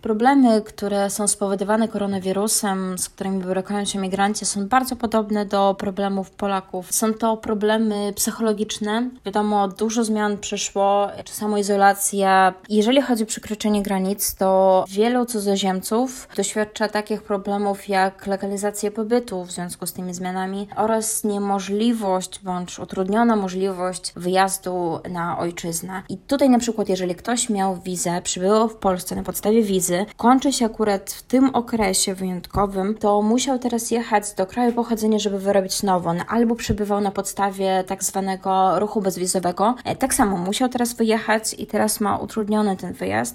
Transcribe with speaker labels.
Speaker 1: Problemy, które są spowodowane koronawirusem, z którymi borykają się migranci, są bardzo podobne do problemów Polaków. Są to problemy psychologiczne. Wiadomo, dużo zmian przyszło, czy samoizolacja. Jeżeli chodzi o przekroczenie granic, to wielu cudzoziemców doświadcza takich problemów jak legalizacja pobytu w związku z tymi zmianami oraz niemożliwość bądź utrudniona możliwość wyjazdu na ojczyznę. I tutaj na przykład, jeżeli ktoś miał wizę, przybył w Polsce na podstawie wizy, kończy się akurat w tym okresie wyjątkowym, to musiał teraz jechać do kraju pochodzenia, żeby wyrobić nową, albo przybywał na podstawie tak zwanego ruchu bezwizowego. Tak samo musiał teraz wyjechać i teraz ma utrudniony ten wyjazd.